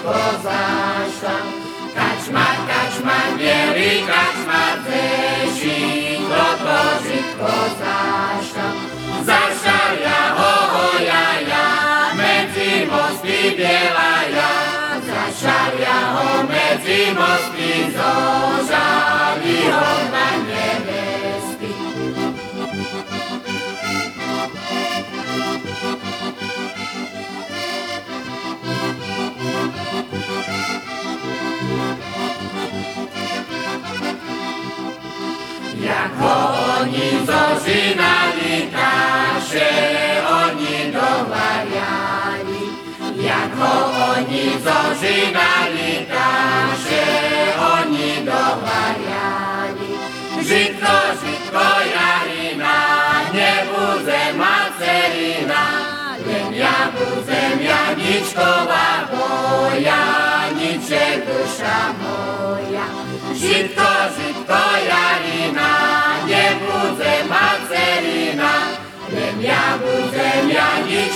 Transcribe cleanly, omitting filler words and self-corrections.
žitko zaštam. Kačmar, bieli kačmar, žitko to žitko zaštam. Zašaria ho jaja, medzi mosty bielaja. Zašaria ho medzi mosty, zožali ho na nevesty. Jako oni zožinali kaše, oni dovarjali. Jako oni zožinali kaše, oni dovarjali. Žitko jarina, ne budem macerina, len ja budem Janičkova bojaniček duša moja. Žitko jarina, ne budem macerina, len ja budem Janičkova